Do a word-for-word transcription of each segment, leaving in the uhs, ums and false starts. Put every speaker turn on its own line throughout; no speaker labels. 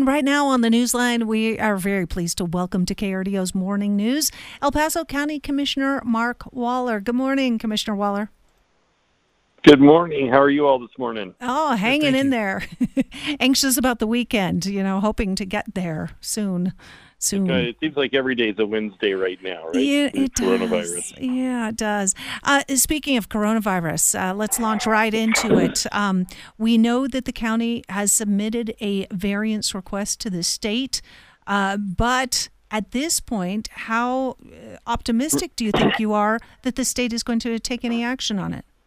And right now on the Newsline, we are very pleased to welcome to K R D O's Morning News, El Paso County Commissioner Mark Waller. Good morning, Commissioner Waller.
Good morning. How are you all this morning?
Oh, hanging
Good,
in
you.
there. Anxious about the weekend, you know, hoping to get there soon. Soon.
Okay, it seems like every day is a Wednesday right now, right?
Yeah,
With
it
coronavirus.
does. Yeah, it does. Uh, speaking of coronavirus, uh, let's launch right into it. Um, we know that the county has submitted a variance request to the state, uh, but at this point, how optimistic do you think you are that the state is going to take any action on it?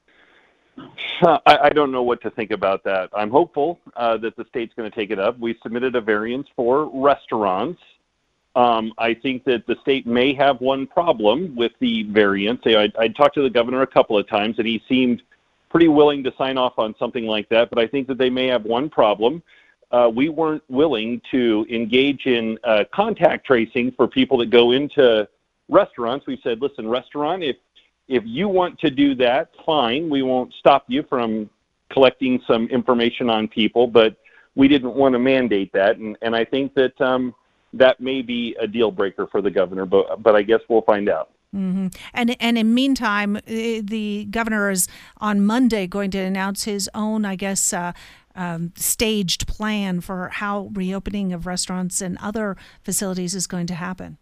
Uh, I, I don't know what to think about that. I'm hopeful uh, that the state's going to take it up. We submitted a variance for restaurants. Um, I think that the state may have one problem with the variance. I, I talked to the governor a couple of times, and he seemed pretty willing to sign off on something like that, but I think that they may have one problem. Uh, we weren't willing to engage in uh, contact tracing for people that go into restaurants. We said, listen, restaurant, if If you want to do that, fine. We won't stop you from collecting some information on people, but we didn't want to mandate that. And, and I think that um, that may be a deal breaker for the governor, but, but I guess we'll find out.
Mm-hmm. And and in meantime, the governor is on Monday going to announce his own, I guess, uh, um, staged plan for how reopening of restaurants and other facilities is going to happen.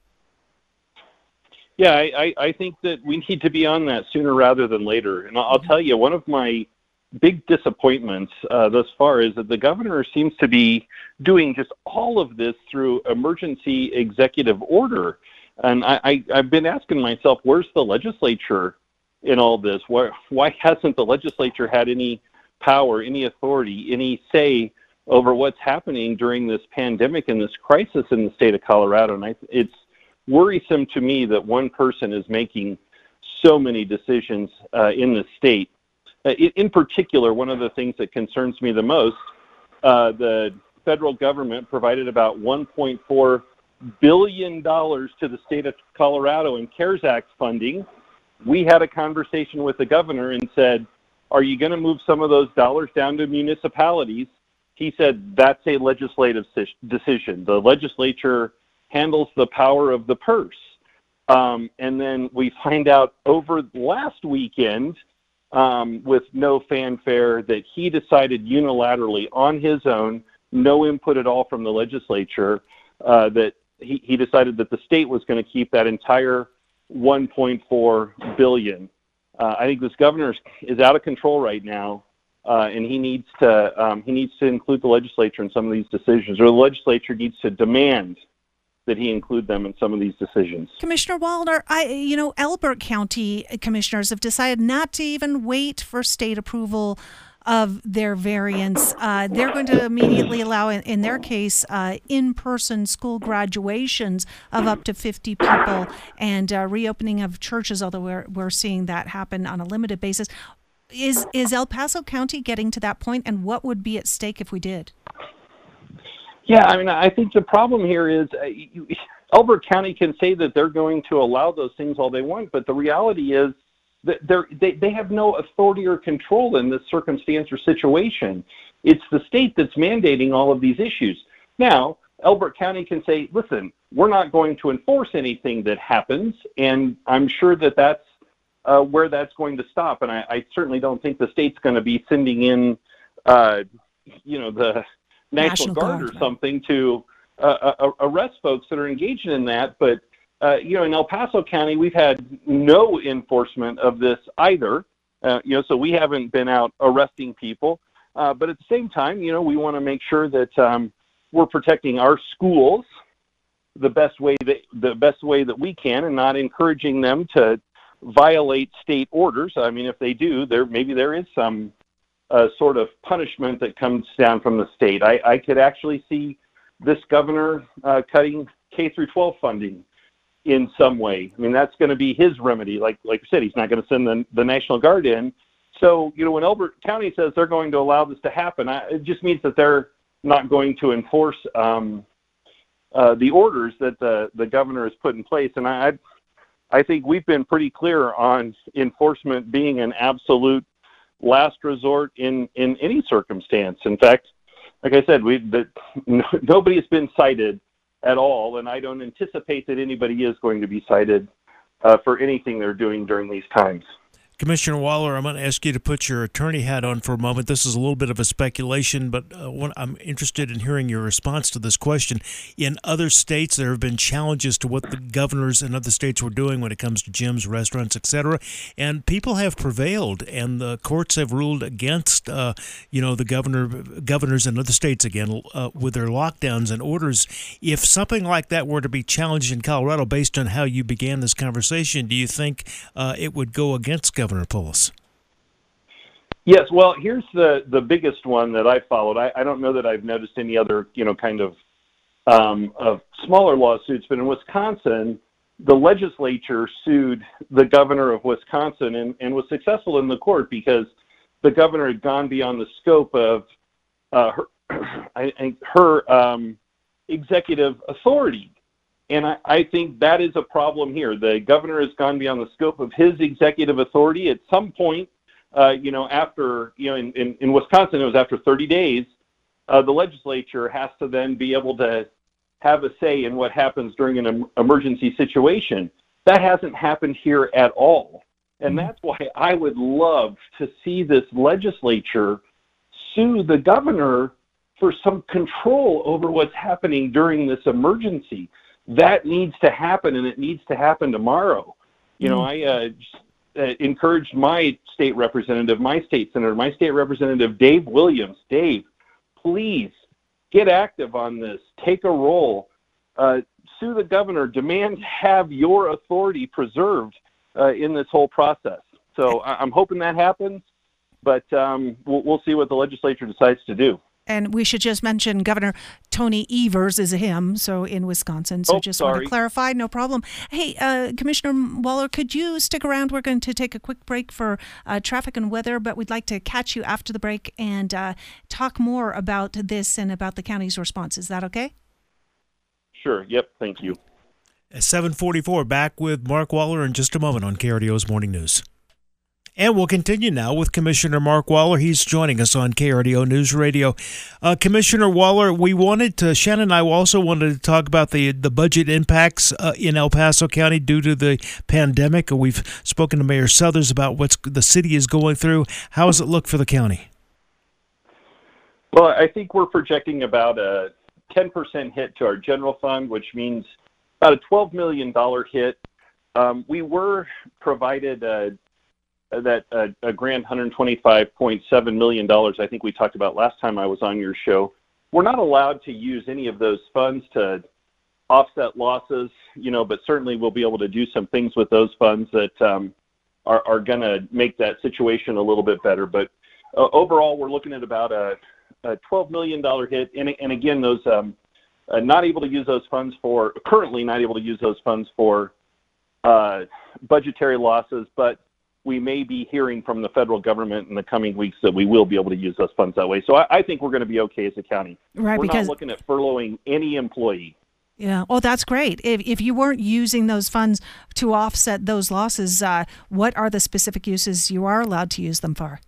Yeah, I, I, I think that we need to be on that sooner rather than later. And I'll tell you, one of my big disappointments uh, thus far is that the governor seems to be doing just all of this through emergency executive order. And I, I, I've been asking myself, where's the legislature in all this? Why, why hasn't the legislature had any power, any authority, any say over what's happening during this pandemic and this crisis in the state of Colorado? And I, it's worrisome to me that one person is making so many decisions uh, in the state. Uh, in, in particular, one of the things that concerns me the most, uh, the federal government provided about one point four billion dollars to the state of Colorado in CARES Act funding. We had a conversation with the governor and said, are you going to move some of those dollars down to municipalities? He said, that's a legislative decision. The legislature handles the power of the purse. Um, and then we find out over last weekend, um, with no fanfare, that he decided unilaterally on his own, no input at all from the legislature, uh, that he, he decided that the state was going to keep that entire one point four billion dollars. Uh, I think this governor is out of control right now, uh, and he needs to um, he needs to include the legislature in some of these decisions, or the legislature needs to demand that he include them in some of these decisions.
Commissioner Waller, I, you know, Elbert County commissioners have decided not to even wait for state approval of their variance. Uh, they're going to immediately allow, in, in their case, uh, in-person school graduations of up to fifty people and uh, reopening of churches, although we're, we're seeing that happen on a limited basis. Is, is El Paso County getting to that point, and what would be at stake if we did?
Yeah, I mean, I think the problem here is uh, you, Elbert County can say that they're going to allow those things all they want, but the reality is that they're, they they have no authority or control in this circumstance or situation. It's the state that's mandating all of these issues. Now, Elbert County can say, listen, we're not going to enforce anything that happens, and I'm sure that that's uh, where that's going to stop. And I, I certainly don't think the state's going to be sending in, uh, you know, the National, National Guard, Guard or something to uh, uh, arrest folks that are engaged in that. But, uh, you know, in El Paso County, we've had no enforcement of this either. Uh, you know, so we haven't been out arresting people. Uh, but at the same time, you know, we want to make sure that um, we're protecting our schools the best way that the best way that we can, and not encouraging them to violate state orders. I mean, if they do, there maybe there is some Uh, sort of punishment that comes down from the state. I, I could actually see this governor uh, cutting K through twelve funding in some way. I mean, that's going to be his remedy. Like like I said, he's not going to send the, the National Guard in. So, you know, when Elbert County says they're going to allow this to happen, I, it just means that they're not going to enforce um, uh, the orders that the, the governor has put in place. And I, I think we've been pretty clear on enforcement being an absolute last resort in, in any circumstance. In fact, like I said, we that no, nobody's been cited at all, and I don't anticipate that anybody is going to be cited uh, for anything they're doing during these times.
Commissioner Waller, I'm going to ask you to put your attorney hat on for a moment. This is a little bit of a speculation, but uh, one, I'm interested in hearing your response to this question. In other states, there have been challenges to what the governors in other states were doing when it comes to gyms, restaurants, et cetera, and people have prevailed, and the courts have ruled against, uh, you know, the governor, governors in other states again uh, with their lockdowns and orders. If something like that were to be challenged in Colorado, based on how you began this conversation, do you think uh, it would go against governors? Governor Polis?
Yes, well, here's the, the biggest one that I followed. I, I don't know that I've noticed any other, you know, kind of um, of smaller lawsuits, but in Wisconsin, the legislature sued the governor of Wisconsin and, and was successful in the court because the governor had gone beyond the scope of uh, her, I, her um, executive authority. And I, I think that is a problem here. The governor has gone beyond the scope of his executive authority. At some point, uh, you know, after, you know, in, in, in Wisconsin, it was after thirty days, uh, the legislature has to then be able to have a say in what happens during an em- emergency situation. That hasn't happened here at all. And that's why I would love to see this legislature sue the governor for some control over what's happening during this emergency. That needs to happen, and it needs to happen tomorrow. You know, I uh, just, uh, encouraged my state representative, my state senator, my state representative, Dave Williams. Dave, please get active on this. Take a role. Uh, sue the governor. Demand to have your authority preserved uh, in this whole process. So I- I'm hoping that happens, but um, we'll, we'll see what the legislature decides to do.
And we should just mention Governor Tony Evers is a him, so in Wisconsin. So
oh,
just
sorry.
want to clarify, no problem. Hey, uh, Commissioner Waller, could you stick around? We're going to take a quick break for uh, traffic and weather, but we'd like to catch you after the break and uh, talk more about this and about the county's response. Is that okay?
Sure. Yep. Thank you.
At seven forty-four, back with Mark Waller in just a moment on K R D O's Morning News. And we'll continue now with Commissioner Mark Waller. He's joining us on K R D O News Radio. Uh, Commissioner Waller, we wanted to, Shannon and I also wanted to talk about the, the budget impacts uh, in El Paso County due to the pandemic. We've spoken to Mayor Suthers about what the city is going through. How does it look for the county?
Well, I think we're projecting about a ten percent hit to our general fund, which means about a twelve million dollars hit. Um, we were provided a that uh, a grant one hundred twenty-five point seven million dollars I think we talked about last time I was on your show. We're not allowed to use any of those funds to offset losses, you know, but certainly we'll be able to do some things with those funds that um, are, are going to make that situation a little bit better. But uh, overall, we're looking at about a, a twelve million dollars hit. And, and again, those um, uh, not able to use those funds for, currently not able to use those funds for uh, budgetary losses, but we may be hearing from the federal government in the coming weeks that we will be able to use those funds that way. So I, I think we're going to be okay as a county.
Right,
we're
because
not looking at furloughing any employee.
Yeah. Oh, that's great. If if you weren't using those funds to offset those losses, uh, what are the specific uses you are allowed to use them for?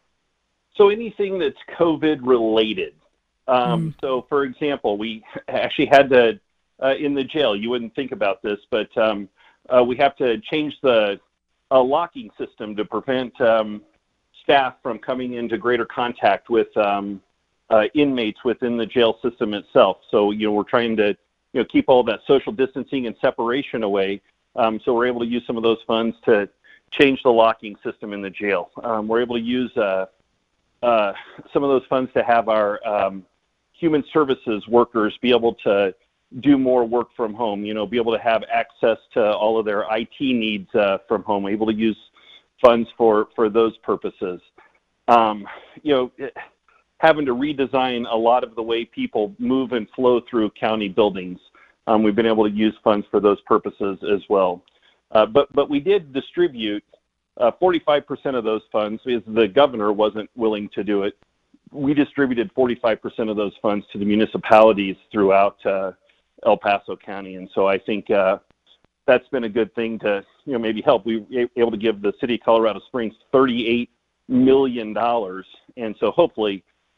So anything that's COVID related. Um, mm. So, for example, we actually had to, uh, in the jail, you wouldn't think about this, but um, uh, we have to change the a locking system to prevent um, staff from coming into greater contact with um, uh, inmates within the jail system itself. So, you know, we're trying to, you know, keep all that social distancing and separation away. Um, so we're able to use some of those funds to change the locking system in the jail. Um, we're able to use uh, uh, some of those funds to have our um, human services workers be able to do more work from home, you know, be able to have access to all of their I T needs uh, from home, able to use funds for, for those purposes. Um, you know, it, having to redesign a lot of the way people move and flow through county buildings. Um, we've been able to use funds for those purposes as well. Uh, but, but we did distribute uh, forty-five percent of those funds because the governor wasn't willing to do it. We distributed forty-five percent of those funds to the municipalities throughout uh, El Paso County, and so I think uh, that's been a good thing to, you know, maybe help. We were able to give the city of Colorado Springs thirty-eight million dollars, and so hopefully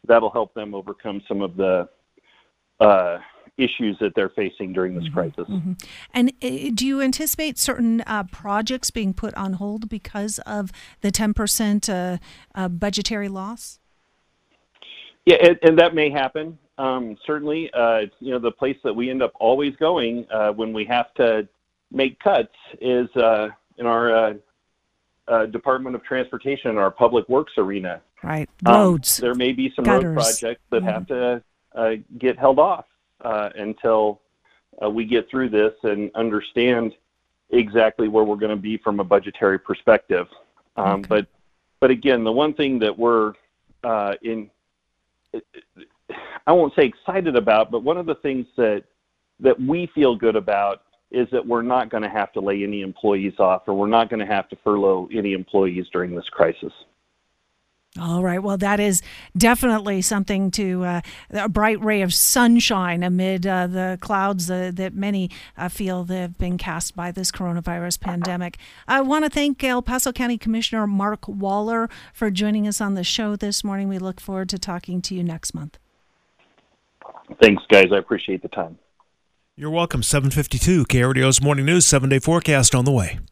that'll help them overcome some of the uh, issues that they're facing during this
mm-hmm,
crisis.
Mm-hmm. And uh, do you anticipate certain uh, projects being put on hold because of the ten percent uh, uh, budgetary loss?
Yeah, and, and that may happen. Um, certainly, uh, you know, the place that we end up always going uh, when we have to make cuts is uh, in our uh, uh, Department of Transportation, our public works arena.
Right, roads.
Um, there may be some
gutters.
road projects that
mm-hmm.
have to uh, get held off uh, until uh, we get through this and understand exactly where we're going to be from a budgetary perspective. Um,
okay.
But, but again, the one thing that we're uh, in I won't say excited about, but one of the things that that we feel good about is that we're not going to have to lay any employees off, or we're not going to have to furlough any employees during this crisis.
All right. Well, that is definitely something to uh, a bright ray of sunshine amid uh, the clouds uh, that many uh, feel that have been cast by this coronavirus pandemic. I want to thank El Paso County Commissioner Mark Waller for joining us on the show this morning. We look forward to talking to you next month.
Thanks, guys. I appreciate the time.
You're welcome. seven fifty-two K R D O's Morning News, seven-day forecast on the way.